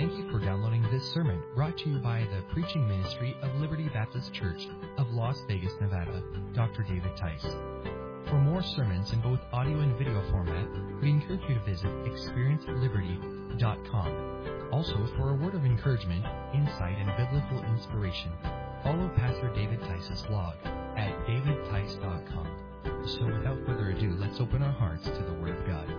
Thank you for downloading this sermon brought to you by the preaching ministry of Liberty Baptist Church of Las Vegas, Nevada, Dr. David Tice. For more sermons in both audio and video format, we encourage you to visit experienceliberty.com. Also, for a word of encouragement, insight, and biblical inspiration, follow Pastor David Tice's blog at davidtice.com. So without further ado, let's open our hearts to the Word of God.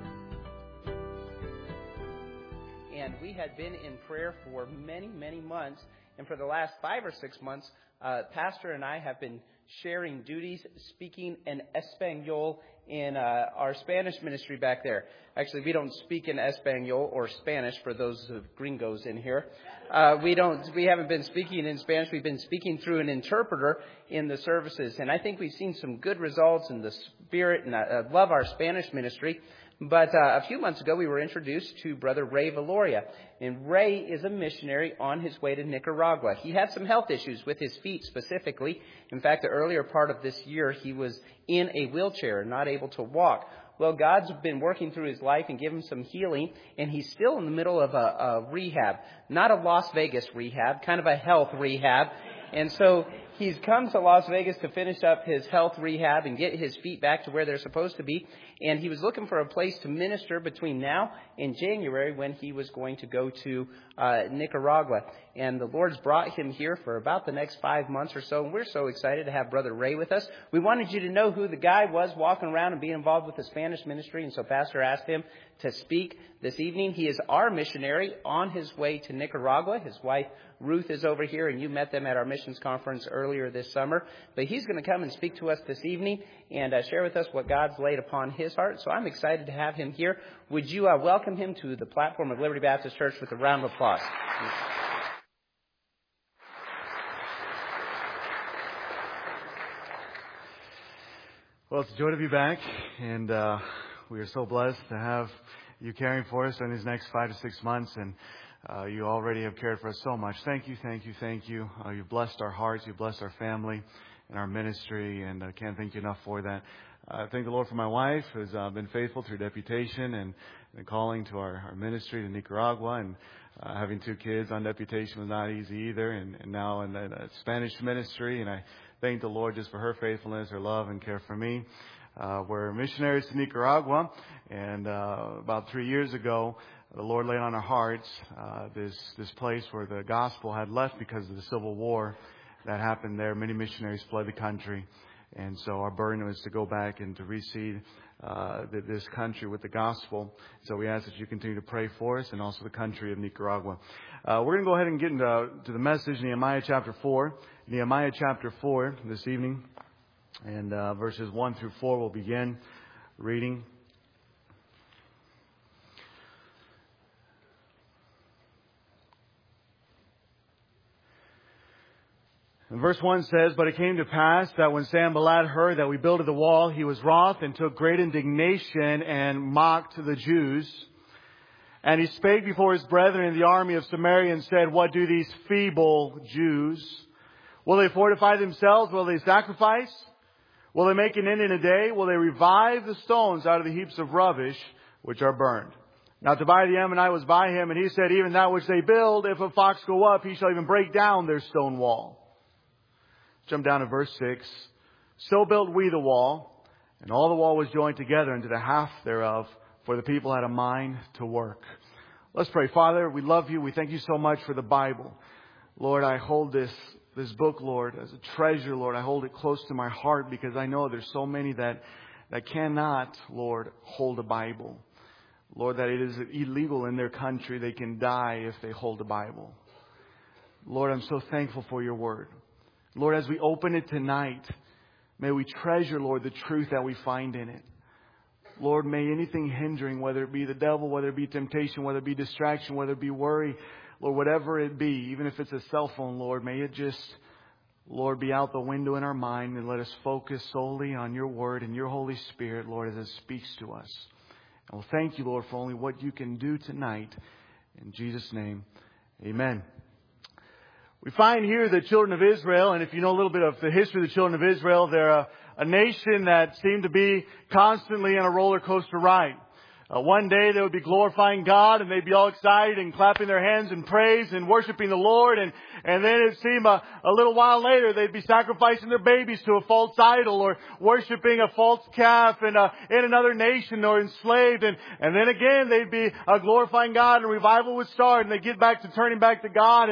And we had been in prayer for many, many months. And for the last 5 or 6 months, Pastor and I have been sharing duties, speaking in Espanol in our Spanish ministry back there. Actually, we don't speak in Espanol or Spanish for those gringos in here. We haven't been speaking in Spanish. We've been speaking through an interpreter in the services. And I think we've seen some good results in the spirit. And I love our Spanish ministry. But a few months ago, we were introduced to Brother Ray Valoria. And Ray is a missionary on his way to Nicaragua. He had some health issues with his feet specifically. In fact, the earlier part of this year, he was in a wheelchair and not able to walk. Well, God's been working through his life and given him some healing. And he's still in the middle of a rehab. Not a Las Vegas rehab, kind of a health rehab. And so he's come to Las Vegas to finish up his health rehab and get his feet back to where they're supposed to be. And he was looking for a place to minister between now and January when he was going to go to Nicaragua. And the Lord's brought him here for about the next 5 months or so. And we're so excited to have Brother Ray with us. We wanted you to know who the guy was walking around and being involved with the Spanish ministry. And so Pastor asked him to speak this evening. He is our missionary on his way to Nicaragua. His wife, Ruth, is over here, and you met them at our missions conference earlier this summer. But he's going to come and speak to us this evening and share with us what God's laid upon his heart. So I'm excited to have him here. Would you welcome him to the platform of Liberty Baptist Church with a round of applause? Well, it's a joy to be back, and we are so blessed to have you caring for us in these next 5 to 6 months, and you already have cared for us so much. Thank you, thank you, thank you. You've blessed our hearts, you've blessed our family and our ministry, and I can't thank you enough for that. I thank the Lord for my wife, who's been faithful through deputation and calling to our ministry to Nicaragua, and having 2 kids on deputation was not easy either, and now in the Spanish ministry, and I thank the Lord just for her faithfulness, her love, and care for me. We're missionaries to Nicaragua, and about 3 years ago, the Lord laid on our hearts this place where the gospel had left because of the civil war that happened there. Many missionaries fled the country, and so our burden was to go back and to reseed this country with the gospel. So we ask that you continue to pray for us and also the country of Nicaragua. We're going to go ahead and get into the message, Nehemiah chapter 4. Nehemiah chapter 4 this evening. And verses 1 through 4 we'll begin reading. And verse 1 says, "But it came to pass that when Sanballat heard that we builded the wall, he was wroth and took great indignation and mocked the Jews. And he spake before his brethren in the army of Samaria and said, What do these feeble Jews? Will they fortify themselves? Will they sacrifice? Will they make an end in a day? Will they revive the stones out of the heaps of rubbish which are burned? Now Tobiah the Ammonite was by him, and he said, Even that which they build, if a fox go up, he shall even break down their stone wall." Jump down to verse 6. "So built we the wall, and all the wall was joined together into the half thereof, for the people had a mind to work." Let's pray. Father, we love you. We thank you so much for the Bible. Lord, I hold this book, Lord, as a treasure, Lord. I hold it close to my heart because I know there's so many that cannot, Lord, hold a Bible. Lord, that it is illegal in their country. They can die if they hold a Bible. Lord, I'm so thankful for your word. Lord, as we open it tonight, may we treasure, Lord, the truth that we find in it. Lord, may anything hindering, whether it be the devil, whether it be temptation, whether it be distraction, whether it be worry, Lord, whatever it be, even if it's a cell phone, Lord, may it just, Lord, be out the window in our mind, and let us focus solely on your word and your Holy Spirit, Lord, as it speaks to us. And we'll thank you, Lord, for only what you can do tonight. In Jesus' name, amen. We find here the children of Israel, and if you know a little bit of the history of the children of Israel, they're a nation that seemed to be constantly on a roller coaster ride. One day they would be glorifying God and they'd be all excited and clapping their hands in praise and worshiping the Lord. And then it seemed a little while later they'd be sacrificing their babies to a false idol or worshiping a false calf in another nation or enslaved. And then again they'd be glorifying God and revival would start and they'd get back to turning back to God.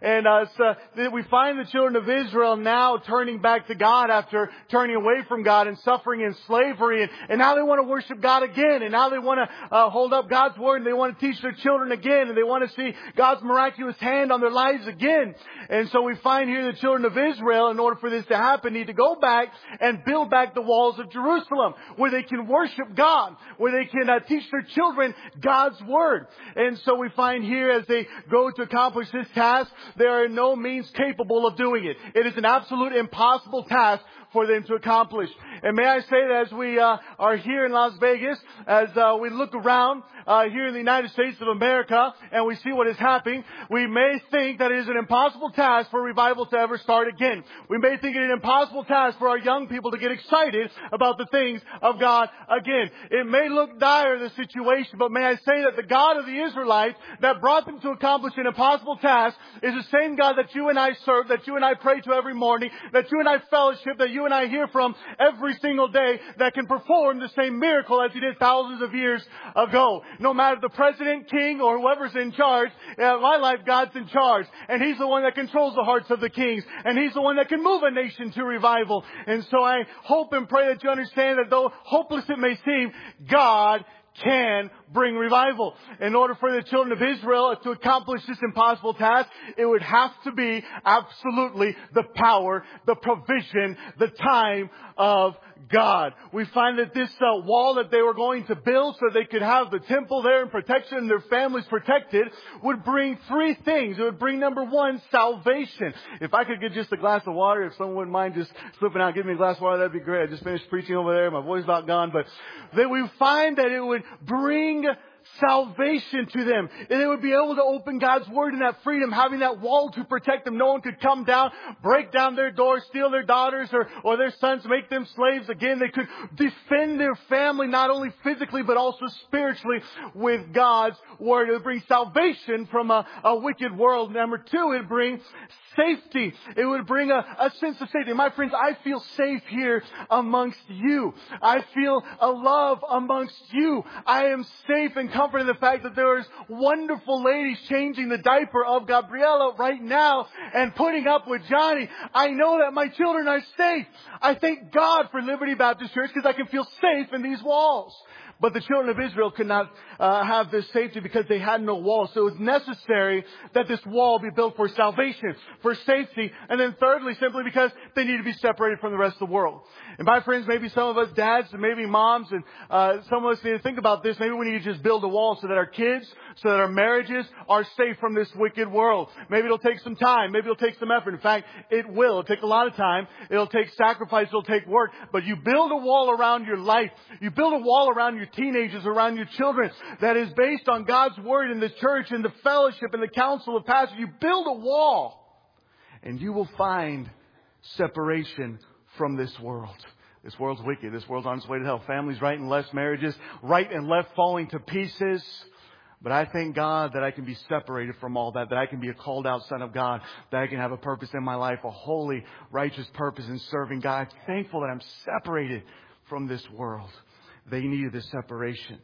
So we find the children of Israel now turning back to God after turning away from God and suffering in slavery. And now they want to worship God again. And now they want to hold up God's Word and they want to teach their children again. And they want to see God's miraculous hand on their lives again. And so we find here the children of Israel, in order for this to happen, need to go back and build back the walls of Jerusalem where they can worship God, where they can teach their children God's Word. And so we find here as they go to accomplish this task, they are in no means capable of doing it. It is an absolute impossible task for them to accomplish. And may I say that as we are here in Las Vegas, as we look around here in the United States of America and we see what is happening, we may think that it is an impossible task for revival to ever start again. We may think it is an impossible task for our young people to get excited about the things of God again. It may look dire, the situation, but may I say that the God of the Israelites that brought them to accomplish an impossible task is the same God that you and I serve, that you and I pray to every morning, that you and I fellowship, that you and I hear from every single day, that can perform the same miracle as He did thousands of years ago. No matter the president, king, or whoever's in charge, in my life, God's in charge. And He's the one that controls the hearts of the kings. And He's the one that can move a nation to revival. And so I hope and pray that you understand that though hopeless it may seem, God can bring revival. In order for the children of Israel to accomplish this impossible task, it would have to be absolutely the power, the provision, the time of God. We find that this wall that they were going to build so they could have the temple there in protection and their families protected would bring three things. It would bring, number one, salvation. If I could get just a glass of water, if someone wouldn't mind just slipping out, give me a glass of water, that'd be great. I just finished preaching over there. My voice is about gone. But then we find that it would bring salvation to them. And they would be able to open God's Word in that freedom, having that wall to protect them. No one could come down, break down their doors, steal their daughters or their sons, make them slaves again. They could defend their family, not only physically, but also spiritually with God's Word. It would bring salvation from a wicked world. Number two, it would bring safety. It would bring a sense of safety. My friends, I feel safe here amongst you. I feel a love amongst you. I am safe and comforted in the fact that there is wonderful ladies changing the diaper of Gabriella right now and putting up with Johnny. I know that my children are safe. I thank God for Liberty Baptist Church because I can feel safe in these walls. But the children of Israel could not have this safety because they had no wall. So it was necessary that this wall be built for salvation, for safety. And then thirdly, simply because they need to be separated from the rest of the world. And my friends, maybe some of us dads and maybe moms and some of us need to think about this. Maybe we need to just build a wall so that our kids, so that our marriages are safe from this wicked world. Maybe it'll take some time. Maybe it'll take some effort. In fact, it will. It'll take a lot of time. It'll take sacrifice. It'll take work. But you build a wall around your life. You build a wall around your teenagers, around your children that is based on God's Word in the church and the fellowship and the council of pastors. You build a wall and you will find separation from this world. This world's wicked. This world's on its way to hell. Families right and left, marriages right and left falling to pieces. But I thank God that I can be separated from all that I can be a called out son of God, that I can have a purpose in my life, a holy, righteous purpose in serving God. I'm thankful that I'm separated from this world. They needed this separation.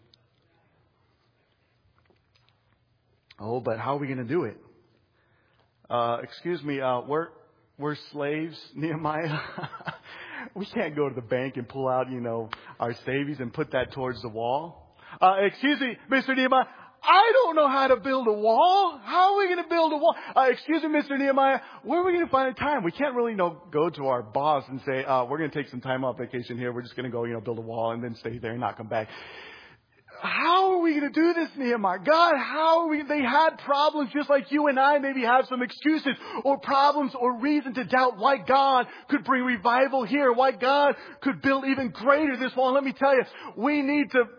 Oh, but how are we going to do it? Excuse me, we're slaves, Nehemiah. We can't go to the bank and pull out, our savings and put that towards the wall. Excuse me, Mr. Nehemiah. I don't know how to build a wall. How are we going to build a wall? Excuse me, Mr. Nehemiah. Where are we going to find a time? We can't really go to our boss and say, we're going to take some time off vacation here. We're just going to go, build a wall and then stay there and not come back. How are we going to do this, Nehemiah? God, how are we? They had problems just like you and I maybe have some excuses or problems or reason to doubt why God could bring revival here, why God could build even greater this wall. And let me tell you, we need to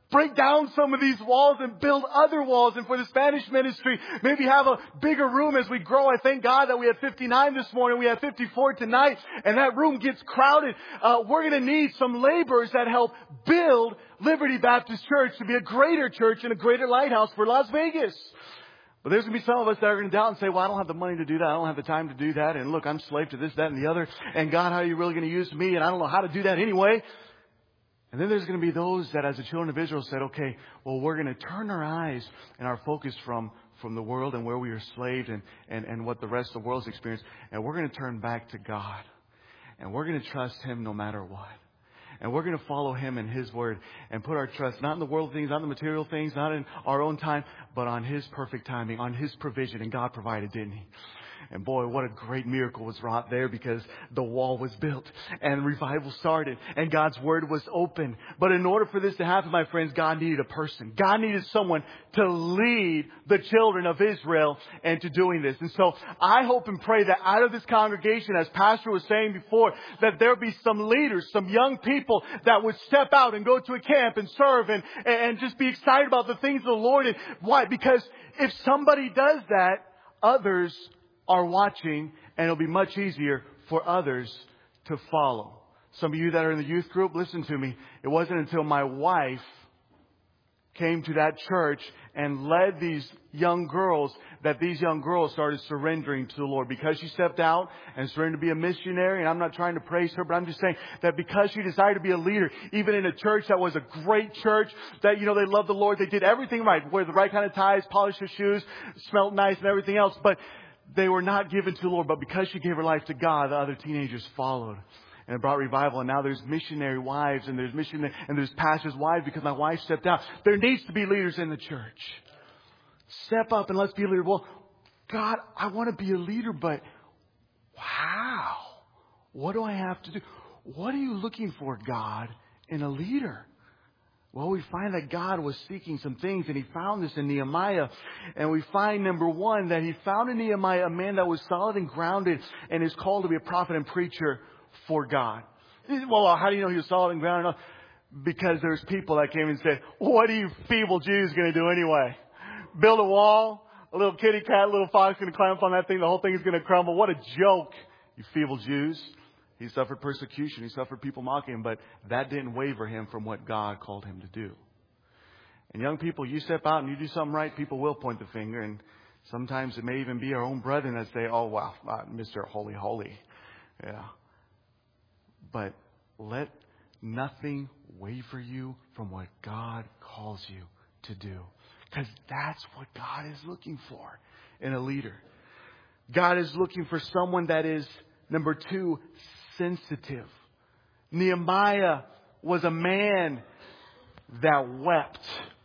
break down some of these walls and build other walls. And for the Spanish ministry, maybe have a bigger room as we grow. I thank God that we had 59 this morning. We had 54 tonight. And that room gets crowded. We're going to need some laborers that help build Liberty Baptist Church to be a greater church and a greater lighthouse for Las Vegas. But there's going to be some of us that are going to doubt and say, well, I don't have the money to do that. I don't have the time to do that. And look, I'm slave to this, that, and the other. And God, how are you really going to use me? And I don't know how to do that anyway. And then there's going to be those that, as the children of Israel, said, okay, well, we're going to turn our eyes and our focus from the world and where we are slaved and what the rest of the world's experienced. And we're going to turn back to God. And we're going to trust Him no matter what. And we're going to follow Him and His Word and put our trust not in the world things, not in the material things, not in our own time, but on His perfect timing, on His provision. And God provided, didn't He? And boy, what a great miracle was wrought there, because the wall was built and revival started and God's Word was open. But in order for this to happen, my friends, God needed a person. God needed someone to lead the children of Israel into doing this. And so I hope and pray that out of this congregation, as Pastor was saying before, that there be some leaders, some young people that would step out and go to a camp and serve and just be excited about the things of the Lord. And why? Because if somebody does that, others are watching, and it'll be much easier for others to follow. Some of you that are in the youth group, listen to me. It wasn't until my wife came to that church and led these young girls that these young girls started surrendering to the Lord. Because she stepped out and surrendered to be a missionary, and I'm not trying to praise her, but I'm just saying that because she decided to be a leader, even in a church that was a great church, that, they loved the Lord, they did everything right, wear the right kind of ties, polish her shoes, smelled nice and everything else, but they were not given to the Lord. But because she gave her life to God, the other teenagers followed. And it brought revival. And now there's missionary wives and there's pastors' wives, because my wife stepped out. There needs to be leaders in the church. Step up and let's be a leader. Well, God, I want to be a leader, but wow, what do I have to do? What are you looking for, God, in a leader? Well, we find that God was seeking some things, and He found this in Nehemiah. And we find, number one, that He found in Nehemiah a man that was solid and grounded and is called to be a prophet and preacher for God. Well, how do you know he was solid and grounded? Because there's people that came and said, what are you feeble Jews going to do anyway? Build a wall? A little kitty cat, a little fox going to climb up on that thing. The whole thing is going to crumble. What a joke, you feeble Jews. He suffered persecution. He suffered people mocking him, but that didn't waver him from what God called him to do. And young people, you step out and you do something right, people will point the finger. And sometimes it may even be our own brethren that say, oh, wow, Mr. Holy. Yeah. But let nothing waver you from what God calls you to do. Because that's what God is looking for in a leader. God is looking for someone that is, number two, sensitive. Nehemiah was a man that wept.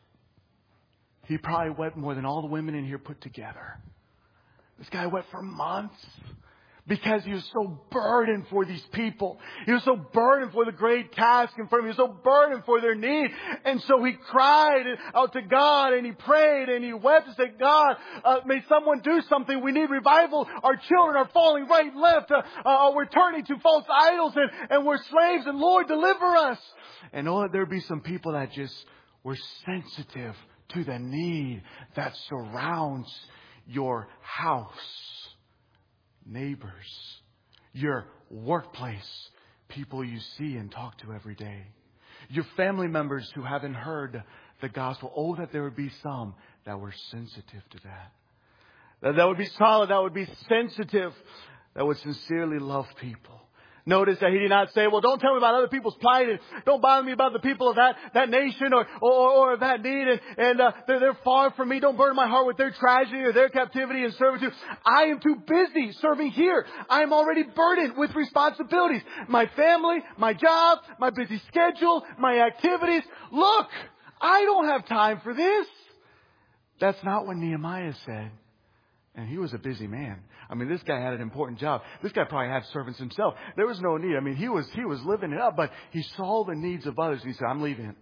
He probably wept more than all the women in here put together. This guy wept for months because he was so burdened for these people. He was so burdened for the great task in front of him. He was so burdened for their need. And so he cried out to God, and he prayed and he wept and said, God, may someone do something. We need revival. Our children are falling right and left. We're turning to false idols and we're slaves. And Lord, deliver us. And oh, there'd be some people that just were sensitive to the need that surrounds your house. Neighbors, your workplace, people you see and talk to every day, your family members who haven't heard the gospel. Oh, that there would be some that were sensitive to that. That would be solid, that would be sensitive, that would sincerely love people. Notice that he did not say, well, don't tell me about other people's plight and don't bother me about the people of that nation or of that need. And they're far from me. Don't burden my heart with their tragedy or their captivity and servitude. I am too busy serving here. I am already burdened with responsibilities. My family, my job, my busy schedule, my activities. Look, I don't have time for this. That's not what Nehemiah said. And he was a busy man. I mean, this guy had an important job. This guy probably had servants himself. There was no need. I mean, he was living it up, but he saw the needs of others. And he said, I'm leaving.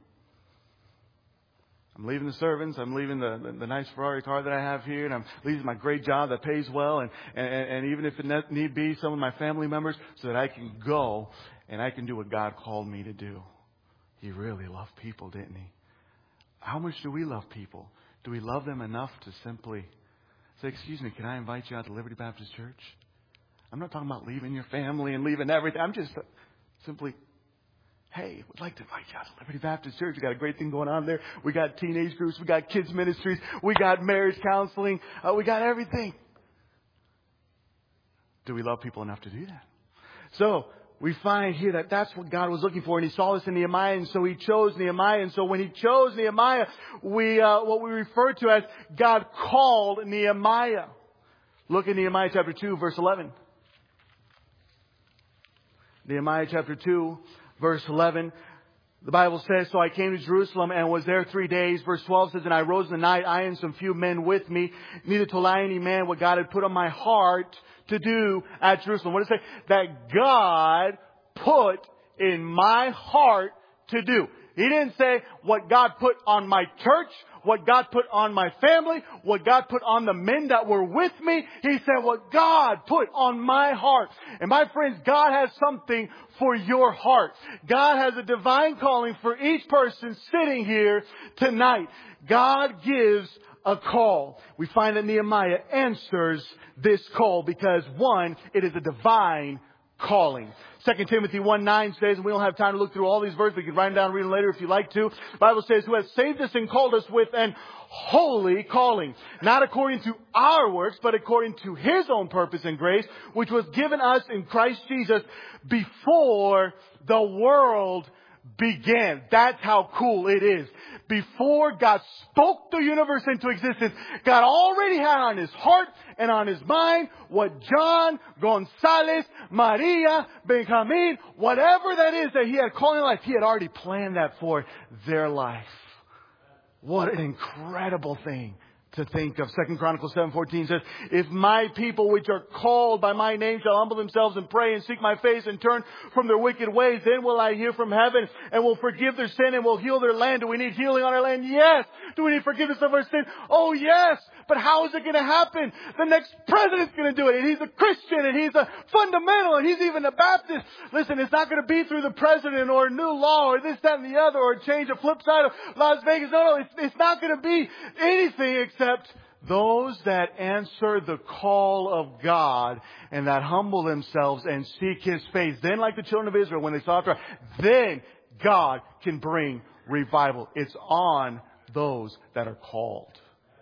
I'm leaving the servants. I'm leaving the nice Ferrari car that I have here. And I'm leaving my great job that pays well. And even if it need be, some of my family members, so that I can go and I can do what God called me to do. He really loved people, didn't he? How much do we love people? Do we love them enough to simply say, excuse me, can I invite you out to Liberty Baptist Church? I'm not talking about leaving your family and leaving everything. I'm just simply, hey, we'd like to invite you out to Liberty Baptist Church. We got a great thing going on there. We got teenage groups. We got kids ministries. We got marriage counseling. We got everything. Do we love people enough to do that? So we find here that that's what God was looking for, and He saw this in Nehemiah, and so He chose Nehemiah. And so when He chose Nehemiah, what we refer to as God called Nehemiah. Look at Nehemiah chapter 2, verse 11. Nehemiah chapter 2, verse 11. The Bible says, so I came to Jerusalem and was there 3 days. Verse 12 says, and I rose in the night, I and some few men with me. Neither told I any man what God had put on my heart to do at Jerusalem. What does it say? That God put in my heart to do. He didn't say what God put on my church, what God put on my family, what God put on the men that were with me. He said what God put on my heart. And my friends, God has something for your heart. God has a divine calling for each person sitting here tonight. God gives a call. We find that Nehemiah answers this call because, one, it is a divine calling. 2 Timothy 1:9 says, and we don't have time to look through all these verses. We can write them down and read them later if you like to. The Bible says, who has saved us and called us with an holy calling, not according to our works, but according to His own purpose and grace, which was given us in Christ Jesus before the world began. That's how cool it is. Before God spoke the universe into existence, God already had on His heart and on His mind what John, Gonzalez, Maria, Benjamin, whatever that is that He had called in life, He had already planned that for their life. What an incredible thing to think of. 2 Chronicles 7:14 says, if my people which are called by my name shall humble themselves and pray and seek my face and turn from their wicked ways, then will I hear from heaven and will forgive their sin and will heal their land. Do we need healing on our land? Yes. Do we need forgiveness of our sin? Oh yes. But how is it going to happen? The next president's going to do it. And he's a Christian and he's a fundamental and he's even a Baptist. Listen, it's not going to be through the president or a new law or this, that, and the other or change a flip side of Las Vegas. No, it's not going to be anything except those that answer the call of God and that humble themselves and seek His face. Then, like the children of Israel, when they saw it, then God can bring revival. It's on those that are called.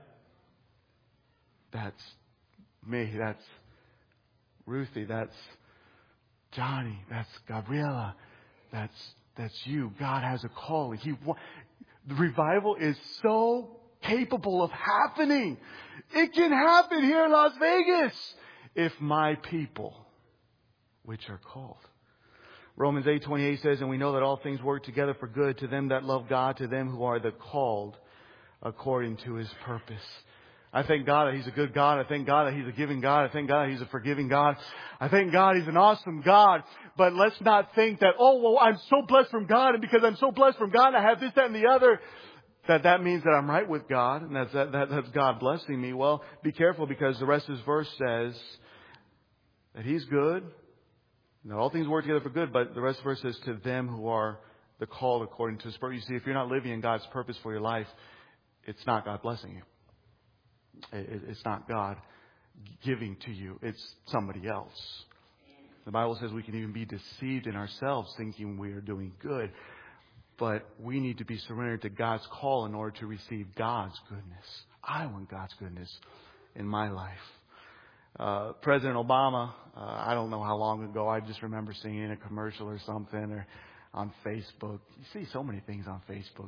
That's me. That's Ruthie. That's Johnny. That's Gabriela. That's you. God has a calling. The revival is so capable of happening. It can happen here in Las Vegas if my people, which are called. Romans 8:28 says, and we know that all things work together for good to them that love God, to them who are the called according to His purpose. I thank God that He's a good God. I thank God that He's a giving God. I thank God that He's a forgiving God. I thank God He's an awesome God. But let's not think that, oh, well, I'm so blessed from God. And because I'm so blessed from God, I have this, that, and the other. That means that I'm right with God. And that's God blessing me. Well, be careful because the rest of this verse says that He's good. Now, all things work together for good. But the rest of the verse says to them who are the called according to His purpose. You see, if you're not living in God's purpose for your life, it's not God blessing you. It's not God giving to you. It's somebody else. The Bible says we can even be deceived in ourselves thinking we are doing good. But we need to be surrendered to God's call in order to receive God's goodness. I want God's goodness in my life. President Obama, I don't know how long ago, I just remember seeing a commercial or something or on Facebook. You see so many things on Facebook.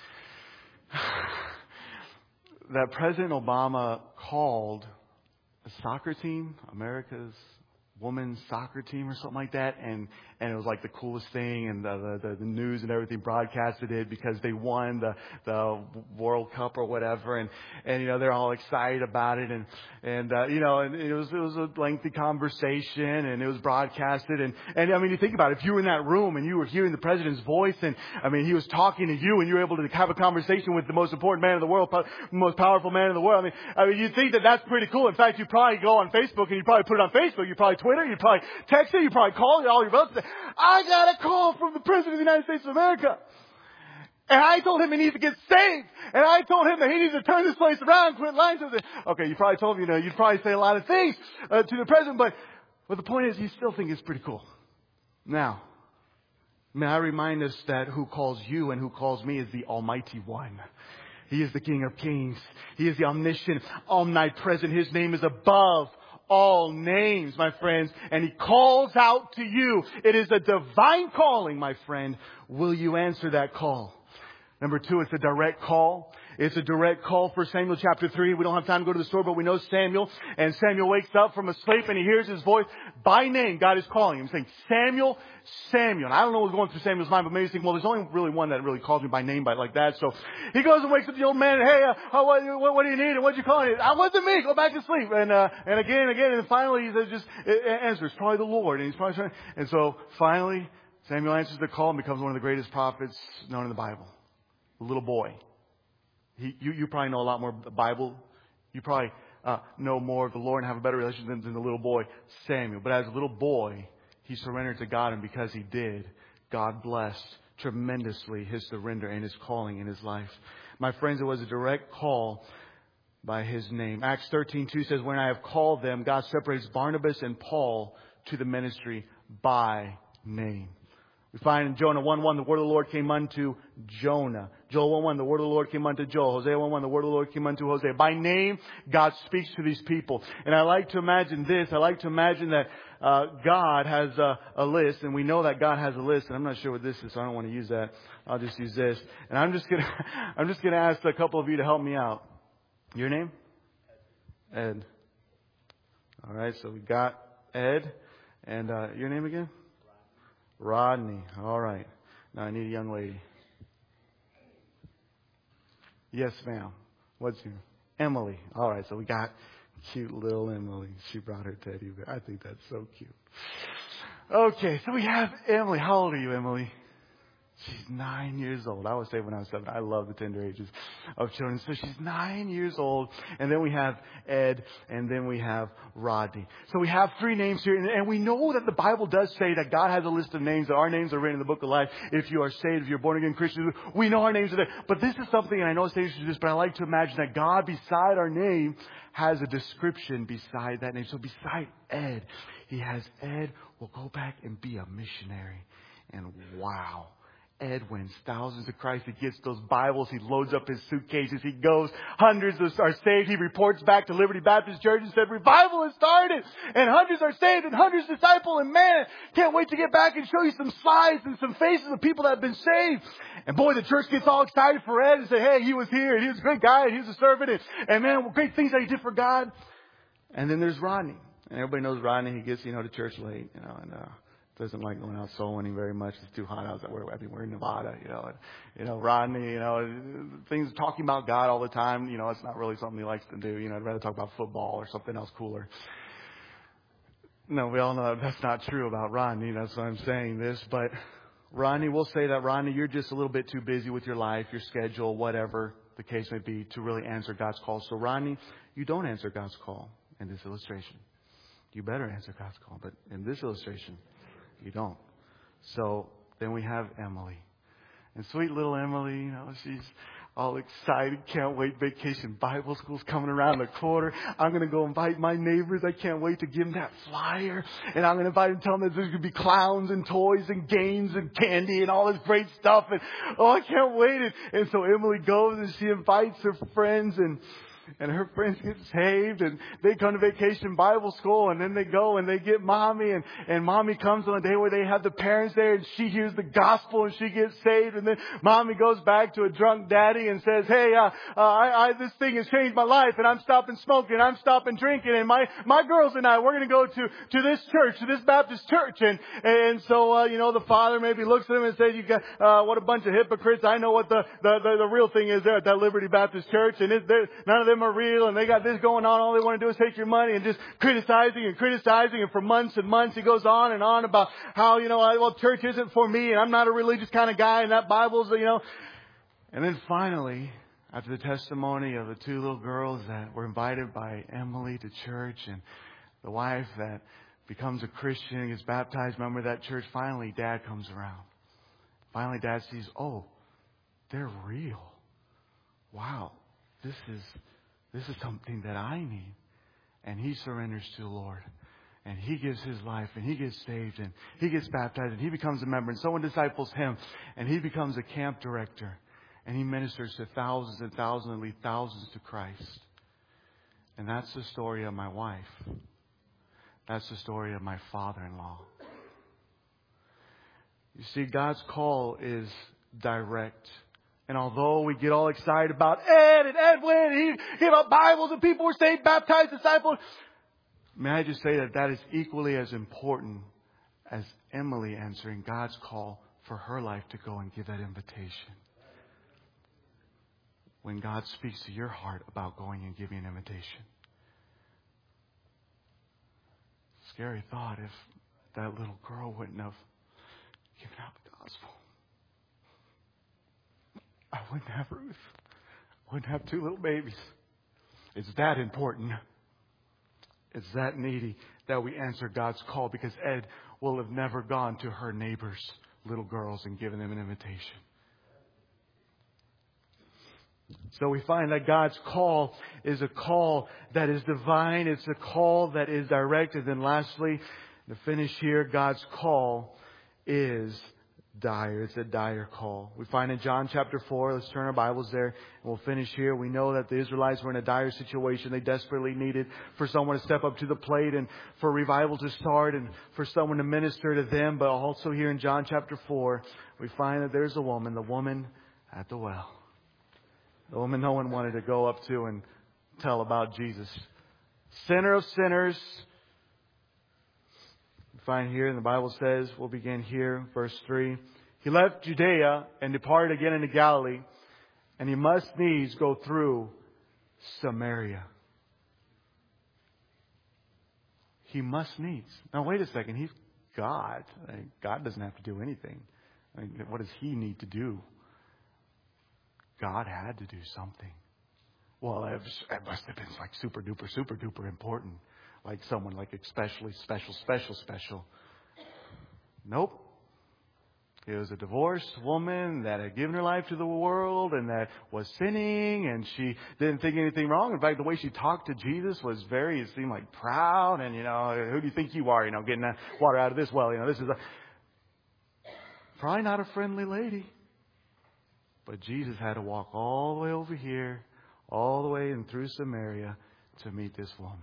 That President Obama called a soccer team, America's women's soccer team or something like that, and it was like the coolest thing, and the news and everything broadcasted it because they won the World Cup or whatever, and you know, they're all excited about it, and you know, and it was a lengthy conversation, and it was broadcasted, and I mean, you think about it, if you were in that room and you were hearing the president's voice, and I mean, he was talking to you, and you were able to have a conversation with the most important man in the world, most powerful man in the world. I mean, you'd think that that's pretty cool. In fact, you probably go on Facebook and you probably put it on Facebook, you probably Twitter, you probably text it, you probably call all your relatives. I got a call from the President of the United States of America. And I told him he needs to get saved. And I told him that he needs to turn this place around, quit lying to them. Okay, you probably told me, you'd probably say a lot of things to the president, but the point is, you still think it's pretty cool. Now, may I remind us that who calls you and who calls me is the Almighty One. He is the King of Kings. He is the omniscient, omnipresent. His name is above all names, my friends. And He calls out to you. It is a divine calling, my friend. Will you answer that call? Number 2, it's a direct call. It's a direct call for Samuel chapter 3. We don't have time to go to the story, but we know Samuel. And Samuel wakes up from a sleep and he hears his voice. By name, God is calling him, saying, Samuel, Samuel. And I don't know what's going through Samuel's mind, but maybe he's thinking, well, there's only really one that really calls me by name like that. So he goes and wakes up the old man. Hey, what do you need? And what'd you call it? I wasn't me. Go back to sleep. And again. And finally, he just answers, probably the Lord. And he's probably trying. And so finally, Samuel answers the call and becomes one of the greatest prophets known in the Bible. A little boy. You probably know a lot more of the Bible. You probably know more of the Lord and have a better relationship than the little boy, Samuel. But as a little boy, he surrendered to God. And because he did, God blessed tremendously his surrender and his calling in his life. My friends, it was a direct call by his name. Acts 13:2 says, when I have called them, God separates Barnabas and Paul to the ministry by name. We find in Jonah 1:1, the word of the Lord came unto Jonah. Joel 1:1, the word of the Lord came unto Joel. Hosea 1:1, the word of the Lord came unto Hosea. By name, God speaks to these people. And I like to imagine this. I like to imagine that God has a list, and we know that God has a list. And I'm not sure what this is, so I don't want to use that. I'll just use this. And I'm just gonna ask a couple of you to help me out. Your name? Ed. All right, so we got Ed. And your name again? Rodney. All right. Now I need a young lady. Yes, ma'am. What's your name? Emily. All right. So we got cute little Emily. She brought her teddy bear. I think that's so cute. Okay. So we have Emily. How old are you, Emily? She's 9 years old. I always say when I was 7. I love the tender ages of children. So she's 9 years old. And then we have Ed. And then we have Rodney. So we have 3 names here. And we know that the Bible does say that God has a list of names. That our names are written in the book of life. If you are saved, if you're born again Christian, we know our names are there. But this is something, and I know it's dangerous to do this, but I like to imagine that God beside our name has a description beside that name. So beside Ed, He has Ed will go back and be a missionary. And wow. Ed wins thousands of Christ. He gets those Bibles. He loads up his suitcases. He goes. Hundreds are saved. He reports back to Liberty Baptist Church and said, revival has started. And hundreds are saved and hundreds disciple. And man, can't wait to get back and show you some slides and some faces of people that have been saved. And boy, the church gets all excited for Ed and say, hey, he was here. And he was a great guy. And he was a servant. And man, great things that he did for God. And then there's Rodney. And everybody knows Rodney. He gets, to church late, and doesn't like going out soul winning very much. It's too hot out there. We're in Nevada, Rodney, things talking about God all the time. It's not really something he likes to do. I'd rather talk about football or something else cooler. No, we all know that's not true about Rodney. That's why I'm saying this. But Rodney, we'll say that, Rodney, you're just a little bit too busy with your life, your schedule, whatever the case may be, to really answer God's call. So Rodney, you don't answer God's call in this illustration. You better answer God's call. But in this illustration, you don't. So then we have Emily. And sweet little Emily, she's all excited. Can't wait. Vacation Bible School's coming around the corner. I'm going to go invite my neighbors. I can't wait to give them that flyer. And I'm going to invite them, tell them that there's going to be clowns and toys and games and candy and all this great stuff. And I can't wait. And so Emily goes and she invites her friends, and her friends get saved, and they come to Vacation Bible School, and then they go and they get Mommy, and Mommy comes on a day where they have the parents there, and she hears the gospel and she gets saved, and then Mommy goes back to a drunk daddy and says, hey, this thing has changed my life, and I'm stopping smoking, I'm stopping drinking, and my girls and I, we're going to go to this church, to this Baptist church, and so the father maybe looks at him and says, you got what a bunch of hypocrites. I know what the real thing is there at that Liberty Baptist Church, and none of them are real, and they got this going on. All they want to do is take your money, and just criticizing. And for months and months, he goes on and on about how, church isn't for me, and I'm not a religious kind of guy, and that Bible's, And then finally, after the testimony of the 2 little girls that were invited by Emily to church, and the wife that becomes a Christian and gets baptized, member of that church, finally Dad comes around. Finally Dad sees, they're real. Wow, this is something that I need. And he surrenders to the Lord. And he gives his life, and he gets saved, and he gets baptized, and he becomes a member, and someone disciples him, and he becomes a camp director. And he ministers to thousands and thousands and lead thousands to Christ. And that's the story of my wife. That's the story of my father-in-law. You see, God's call is direct. And although we get all excited about Ed and Edwin, he gave out Bibles and people were saved, baptized, discipled. May I just say that is equally as important as Emily answering God's call for her life to go and give that invitation. When God speaks to your heart about going and giving an invitation. Scary thought if that little girl wouldn't have given out the gospel. I wouldn't have Ruth. I wouldn't have 2 little babies. It's that important. It's that needy that we answer God's call, because Ed will have never gone to her neighbors' little girls and given them an invitation. So we find that God's call is a call that is divine. It's a call that is direct. And then lastly, to finish here, God's call is dire. It's a dire call. We find in John chapter 4, let's turn our Bibles there, and we'll finish here. We know that the Israelites were in a dire situation. They desperately needed for someone to step up to the plate and for revival to start and for someone to minister to them. But also here in John chapter 4, we find that there's a woman, the woman at the well. The woman no one wanted to go up to and tell about Jesus. Sinner of sinners. We find here, and the Bible says, we'll begin here, verse 3. He left Judea and departed again into Galilee, and he must needs go through Samaria. He must needs. Now wait a second, he's God. God doesn't have to do anything. What does he need to do? God had to do something. Well, it must have been like super duper important. Like someone like especially special. Nope. It was a divorced woman that had given her life to the world and that was sinning, and she didn't think anything wrong. In fact, the way she talked to Jesus was it seemed like proud, and who do you think you are? Getting that water out of this well. This is probably not a friendly lady. But Jesus had to walk all the way over here, all the way and through Samaria to meet this woman.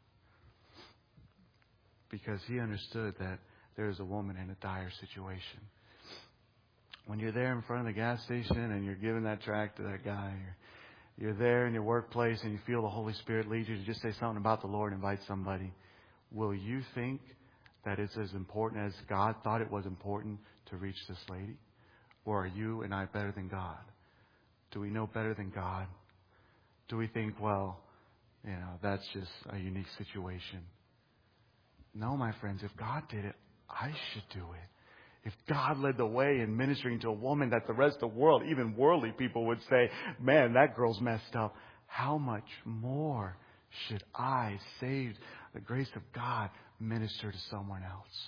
Because he understood that there is a woman in a dire situation. When you're there in front of the gas station and you're giving that tract to that guy, you're there in your workplace and you feel the Holy Spirit lead you to just say something about the Lord, invite somebody, will you think that it's as important as God thought it was important to reach this lady? Or are you and I better than God? Do we know better than God? Do we think, that's just a unique situation? No, my friends, if God did it, I should do it. If God led the way in ministering to a woman that the rest of the world, even worldly people would say, man, that girl's messed up, how much more should I, saved the grace of God, minister to someone else?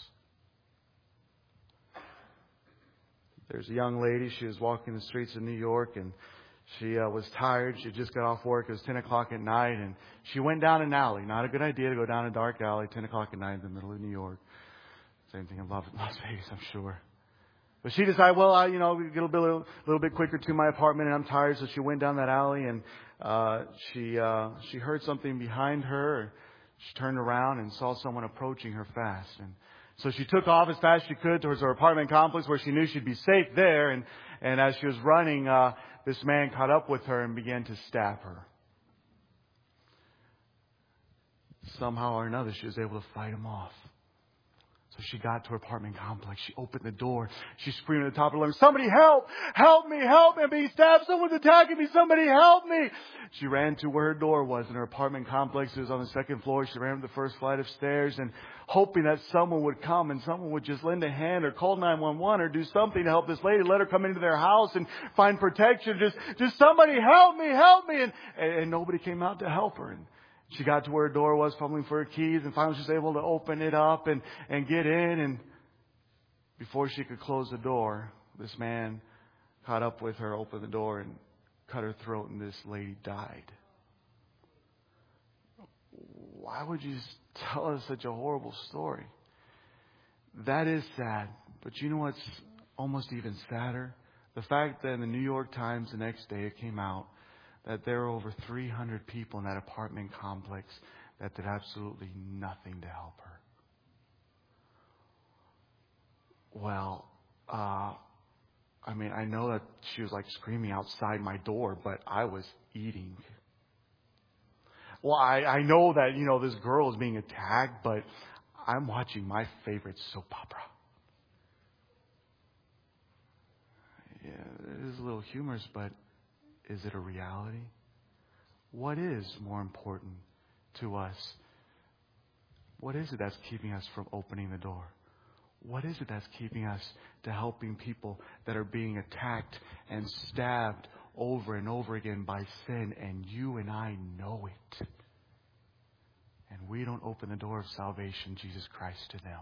There's a young lady. She was walking the streets of New York, and she was tired. She just got off work. It was 10 o'clock at night, and she went down an alley. Not a good idea to go down a dark alley 10 o'clock at night in the middle of New York. Same thing in Las Vegas, I'm sure. But she decided, get a little bit quicker to my apartment, and I'm tired. So she went down that alley, and she heard something behind her. She turned around and saw someone approaching her fast, and so she took off as fast as she could towards her apartment complex where she knew she'd be safe there. And as she was running, this man caught up with her and began to stab her. Somehow or another, she was able to fight him off. So she got to her apartment complex. She opened the door. She screamed at the top of her lungs, somebody help! Help me! Help me! I'm being stabbed! Someone's attacking me! Somebody help me! She ran to where her door was in her apartment complex. It was on the second floor. She ran up the first flight of stairs and hoping that someone would come and someone would just lend a hand or call 911 or do something to help this lady. Let her come into their house and find protection. Just somebody help me! Help me! And nobody came out to help her. And she got to where her door was, fumbling for her keys, and finally she was able to open it up and get in. And before she could close the door, this man caught up with her, opened the door, and cut her throat, and this lady died. Why would you tell us such a horrible story? That is sad. But you know what's almost even sadder? The fact that in the New York Times the next day it came out that there were over 300 people in that apartment complex that did absolutely nothing to help her. Well, I know that she was like screaming outside my door, but I was eating. Well, I know that, this girl is being attacked, but I'm watching my favorite soap opera. Yeah, it is a little humorous, but is it a reality? What is more important to us? What is it that's keeping us from opening the door? What is it that's keeping us to helping people that are being attacked and stabbed over and over again by sin, and you and I know it? And we don't open the door of salvation, Jesus Christ, to them.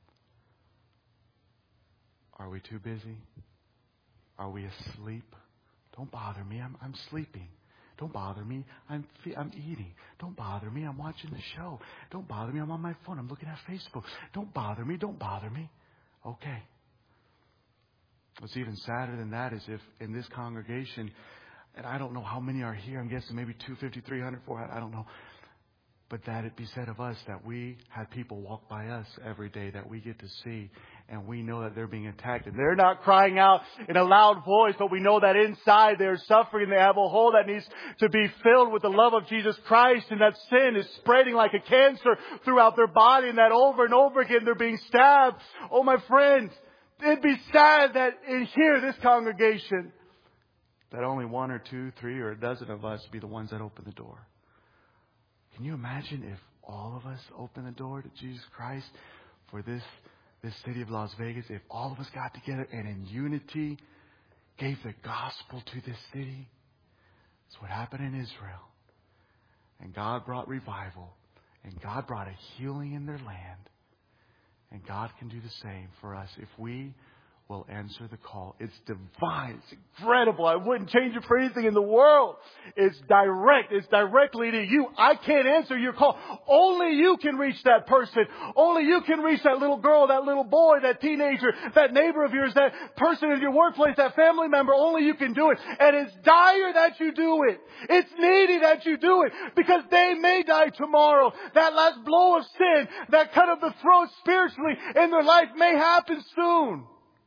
Are we too busy? Are we asleep? Don't bother me. I'm sleeping. Don't bother me. I'm eating. Don't bother me. I'm watching the show. Don't bother me. I'm on my phone. I'm looking at Facebook. Don't bother me. Don't bother me. Okay. What's even sadder than that is if in this congregation, and I don't know how many are here. I'm guessing maybe 250, 300, 400. I don't know. But that it be said of us that we have people walk by us every day that we get to see, and we know that they're being attacked. And they're not crying out in a loud voice, but we know that inside they're suffering. They have a hole that needs to be filled with the love of Jesus Christ, and that sin is spreading like a cancer throughout their body, and that over and over again they're being stabbed. Oh, my friends, it'd be sad that in here, this congregation, that only 1 or 2, 3, or a dozen of us be the ones that open the door. Can you imagine if all of us open the door to Jesus Christ for this city of Las Vegas? If all of us got together and in unity gave the gospel to this city? That's what happened in Israel. And God brought revival. And God brought a healing in their land. And God can do the same for us if we will answer the call. It's divine. It's incredible. I wouldn't change it for anything in the world. It's direct. It's directly to you. I can't answer your call. Only you can reach that person. Only you can reach that little girl, that little boy, that teenager, that neighbor of yours, that person in your workplace, that family member. Only you can do it. And it's dire that you do it. It's needy that you do it, because they may die tomorrow. That last blow of sin, that cut of the throat spiritually in their life may happen soon.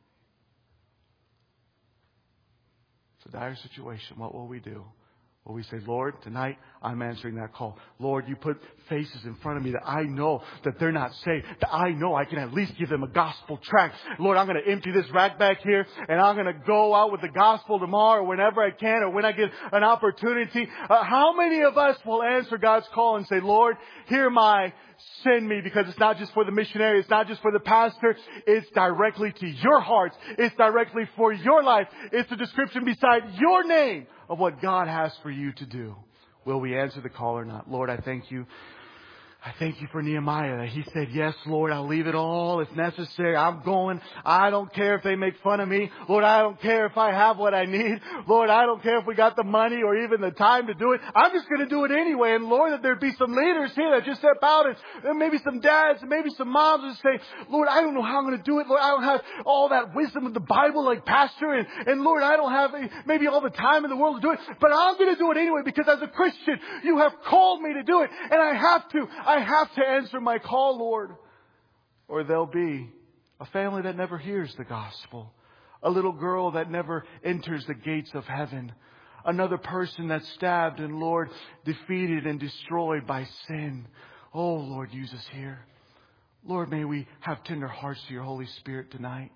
It's a dire situation. What will we do? Will we say, Lord, tonight I'm answering that call. Lord, you put faces in front of me that I know that they're not saved. That I know I can at least give them a gospel tract. Lord, I'm going to empty this rack back here, and I'm going to go out with the gospel tomorrow or whenever I can or when I get an opportunity. How many of us will answer God's call and say, Lord, here am I. Send me, because it's not just for the missionary. It's not just for the pastor. It's directly to your hearts. It's directly for your life. It's a description beside your name of what God has for you to do. Will we answer the call or not? Lord, I thank you. I thank you for Nehemiah, that he said, yes, Lord, I'll leave it all if necessary. I'm going. I don't care if they make fun of me. Lord, I don't care if I have what I need. Lord, I don't care if we got the money or even the time to do it. I'm just going to do it anyway. And Lord, that there be some leaders here that just step out, and maybe some dads and maybe some moms and say, Lord, I don't know how I'm going to do it. Lord, I don't have all that wisdom of the Bible like pastor. And Lord, I don't have maybe all the time in the world to do it. But I'm going to do it anyway, because as a Christian, you have called me to do it. And I have to answer my call, Lord. Or there'll be a family that never hears the gospel. A little girl that never enters the gates of heaven. Another person that's stabbed and, Lord, defeated and destroyed by sin. Oh, Lord, use us here. Lord, may we have tender hearts to your Holy Spirit tonight.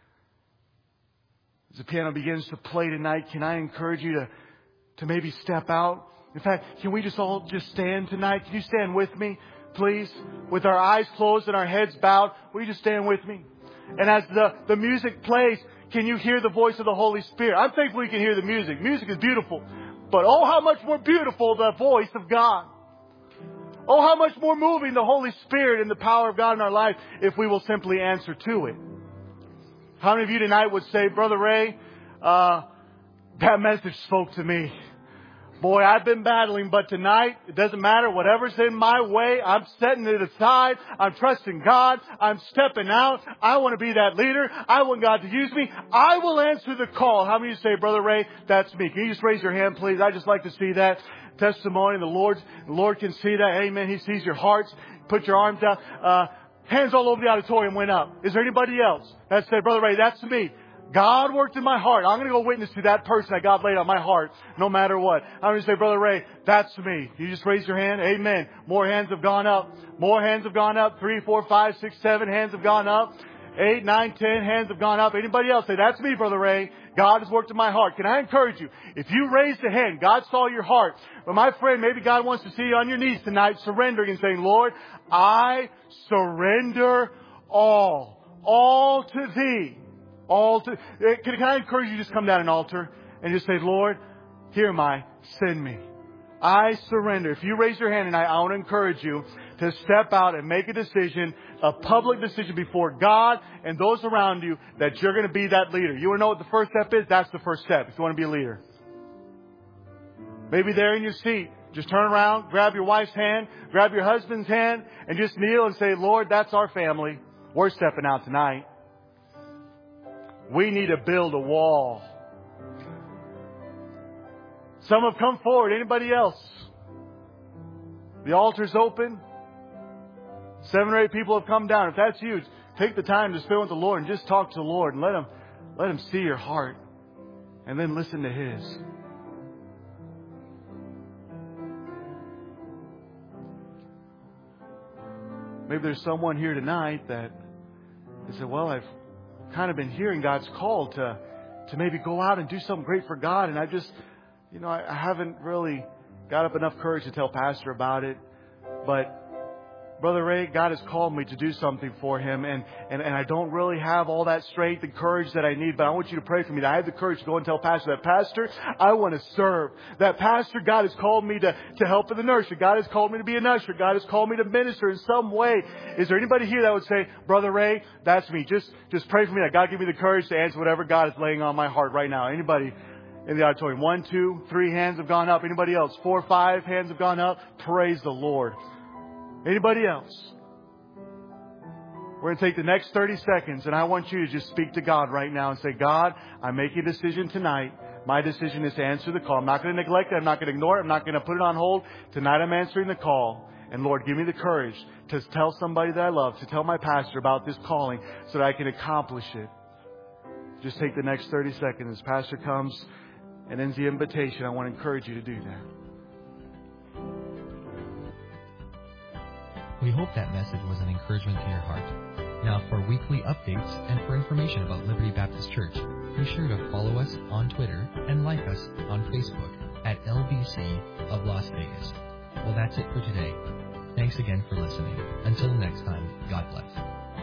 As the piano begins to play tonight, can I encourage you to maybe step out? In fact, can we all stand tonight? Can you stand with me, please? With our eyes closed and our heads bowed, will you just stand with me? And as the music plays, can you hear the voice of the Holy Spirit? I'm thankful you can hear the music. Music is beautiful. But oh, how much more beautiful the voice of God. Oh, how much more moving the Holy Spirit and the power of God in our life if we will simply answer to it. How many of you tonight would say, Brother Ray, That message spoke to me. Boy, I've been battling, but tonight, it doesn't matter. Whatever's in my way, I'm setting it aside. I'm trusting God. I'm stepping out. I want to be that leader. I want God to use me. I will answer the call. How many of you say, Brother Ray, that's me? Can you just raise your hand, please? I'd just like to see that testimony. The Lord can see that. Amen. He sees your hearts. Put your arms out. Hands all over the auditorium went up. Is there anybody else that said, Brother Ray, that's me? God worked in my heart. I'm going to go witness to that person that God laid on my heart, no matter what. I'm going to say, Brother Ray, that's me. You just raise your hand. Amen. More hands have gone up. More hands have gone up. 3, 4, 5, 6, 7 hands have gone up. 8, 9, 10 hands have gone up. Anybody else say, that's me, Brother Ray. God has worked in my heart. Can I encourage you? If you raised a hand, God saw your heart. But my friend, maybe God wants to see you on your knees tonight, surrendering and saying, Lord, I surrender all to Thee. Can I encourage you to just come down an altar and just say, Lord, here am I, send me. I surrender. If you raise your hand tonight, I want to encourage you to step out and make a decision, a public decision before God and those around you that you're going to be that leader. You want to know what the first step is? That's the first step if you want to be a leader. Maybe there in your seat, just turn around, grab your wife's hand, grab your husband's hand, and just kneel and say, Lord, that's our family. We're stepping out tonight. We need to build a wall. Some have come forward. Anybody else? The altar's open. 7 or 8 people have come down. If that's you, take the time to spend with the Lord and just talk to the Lord and let Him see your heart. And then listen to His. Maybe there's someone here tonight that they say, well, I've kind of been hearing God's call to maybe go out and do something great for God. And I just, I haven't really got up enough courage to tell Pastor about it. But Brother Ray, God has called me to do something for Him. And I don't really have all that strength and courage that I need. But I want you to pray for me that I have the courage to go and tell Pastor that, Pastor, I want to serve. That, Pastor, God has called me to help in the nursery. God has called me to be an usher. God has called me to minister in some way. Is there anybody here that would say, Brother Ray, that's me. Just pray for me that God give me the courage to answer whatever God is laying on my heart right now. Anybody in the auditorium? 1, 2, 3 hands have gone up. Anybody else? 4, 5 hands have gone up. Praise the Lord. Anybody else? We're going to take the next 30 seconds and I want you to just speak to God right now and say, God, I make a decision tonight. My decision is to answer the call. I'm not going to neglect it. I'm not going to ignore it. I'm not going to put it on hold. Tonight I'm answering the call. And Lord, give me the courage to tell somebody that I love, to tell my pastor about this calling so that I can accomplish it. Just take the next 30 seconds. As Pastor comes and ends the invitation, I want to encourage you to do that. We hope that message was an encouragement to your heart. Now, for weekly updates and for information about Liberty Baptist Church, be sure to follow us on Twitter and like us on Facebook at LBC of Las Vegas. Well, that's it for today. Thanks again for listening. Until next time, God bless.